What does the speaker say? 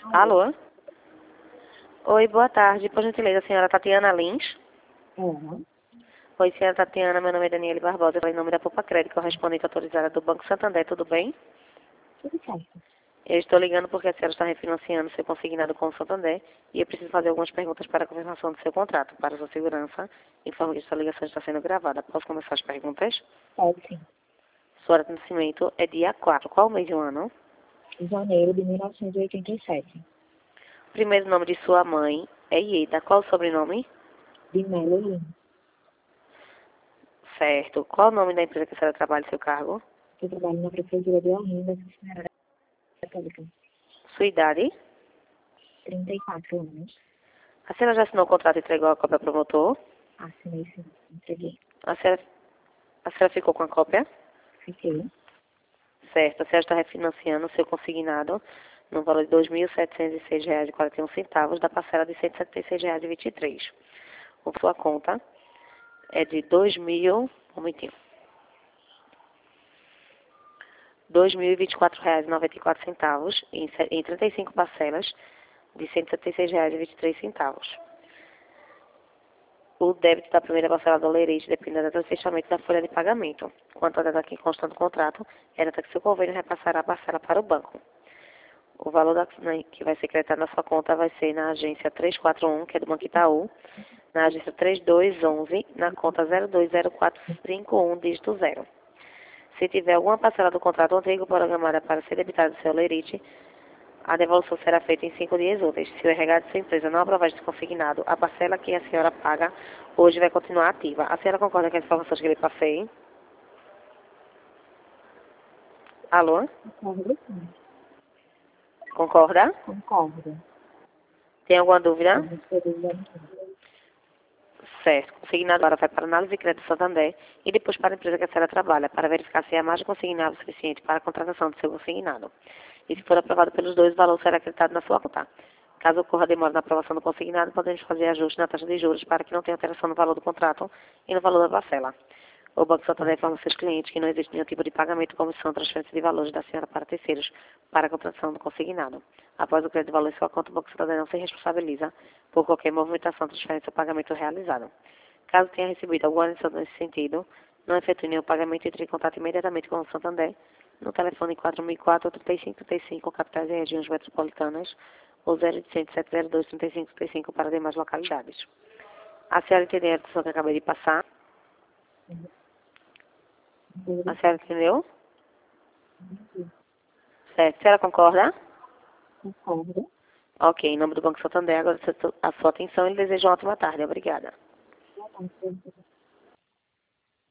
Alô? Oi, boa tarde. Por gentileza, a senhora Tatiana Lins? Uhum. Oi, senhora Tatiana, meu nome é Daniele Barbosa, em nome da Poupa Crédito, correspondente autorizada do Banco Santander, tudo bem? Tudo certo. Eu estou ligando porque a senhora está refinanciando seu consignado com o Santander e eu preciso fazer algumas perguntas para a confirmação do seu contrato. Para sua segurança, informo que esta ligação está sendo gravada. Posso começar as perguntas? Pode sim. Sua data de nascimento é dia 4. Qual mês e o ano? Janeiro de 1987. Primeiro nome de sua mãe é Ieda. Qual o sobrenome? De Melo Lima. Certo. Qual o nome da empresa que a senhora trabalha e seu cargo? Eu trabalho na Prefeitura de Olinda, Funcionária Católica. Sua idade? 34 anos. A senhora já assinou o contrato e entregou a cópia ao promotor? Assinei sim. Entreguei. A senhora ficou com a cópia? Fiquei. Certo. A senhora está refinanciando o seu consignado no valor de R$ 2.706,41 da parcela de R$ 176,23. A sua conta é de R$ 2.024,94 em 35 parcelas de R$ 176,23. O débito da primeira parcela do lerite depende da data do fechamento da folha de pagamento. Quanto à data que consta no contrato, é a data que seu convênio repassará a parcela para o banco. O valor que vai ser creditado na sua conta vai ser na agência 341, que é do Banco Itaú, na agência 3211, na conta 020451, dígito 0. Se tiver alguma parcela do contrato antigo programada para ser debitada do seu lerite, a devolução será feita em 5 dias úteis. Se o RH de sua empresa não aprovar este consignado, a parcela que a senhora paga hoje vai continuar ativa. A senhora concorda com as informações que eu lhe passei? Alô? Concordo sim. Concorda? Concordo. Tem alguma dúvida? Alguns períodos da minha. Certo. O consignado agora vai para a análise de crédito Santander e depois para a empresa que a senhora trabalha, para verificar se há margem consignada suficiente para a contratação do seu consignado. E se for aprovado pelos dois, o valor será acreditado na sua conta. Caso ocorra demora na aprovação do consignado, podemos fazer ajuste na taxa de juros para que não tenha alteração no valor do contrato e no valor da parcela. O Banco Santander informa seus clientes que não existe nenhum tipo de pagamento, comissão, transferência de valores da senhora para terceiros para a contratação do consignado. Após o crédito de valor em sua conta, o Banco Santander não se responsabiliza por qualquer movimentação, transferência ou pagamento realizado. Caso tenha recebido alguma lição nesse sentido, não efetue nenhum pagamento e entre em contato imediatamente com o Santander no telefone 4004-3535, capitais e regiões metropolitanas, ou 0800 702 3535 para demais localidades. A senhora entendeu a discussão que eu acabei de passar? A senhora entendeu? Certo. A senhora concorda? Concordo. Ok. Em nome do Banco Santander, agora a sua atenção e lhe desejo uma ótima tarde. Obrigada. Boa tarde.